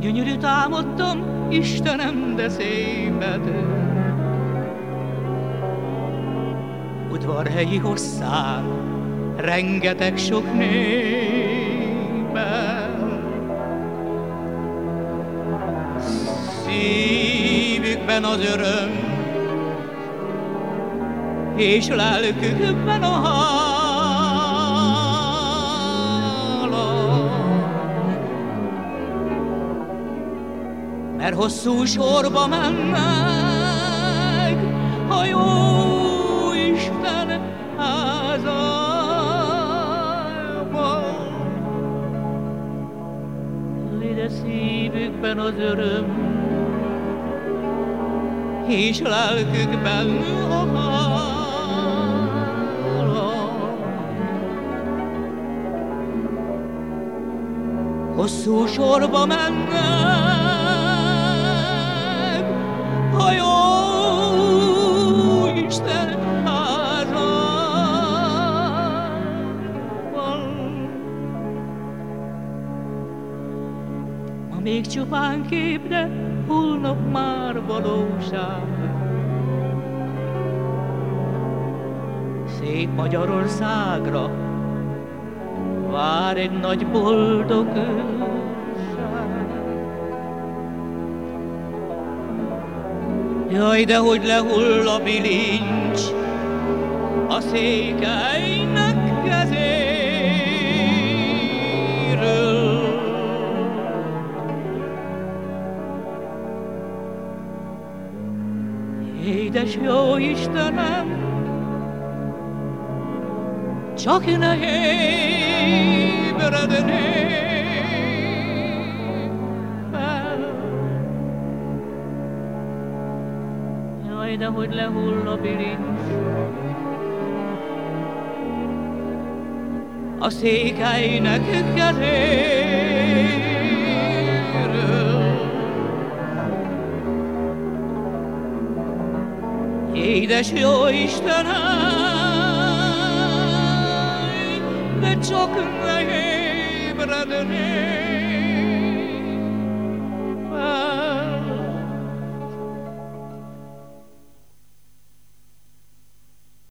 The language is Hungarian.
Gyönyörű támadtam, Istenem, de szépet. Udvarhelyi hosszán, rengeteg sok népet. Szívükben az öröm, és lelkükben a hála. Mert hosszú sorba mennek a jó Isten házába. De szívükben az öröm, és lelkükben a hála. Hosszú sorba mennek a jó Isten házában. Ma még csupán kép, de holnap már valóság. Szép Magyarországra vár egy nagy boldogság. Jaj, de hogy lehull a bilincs a székelynek kezéről. Édes jó Istenem, csak ne ébrednék fel. Jaj, de hogy lehull a bilincs a székelynek kezéről. Édes jó Istenem, de csak ne ébrednék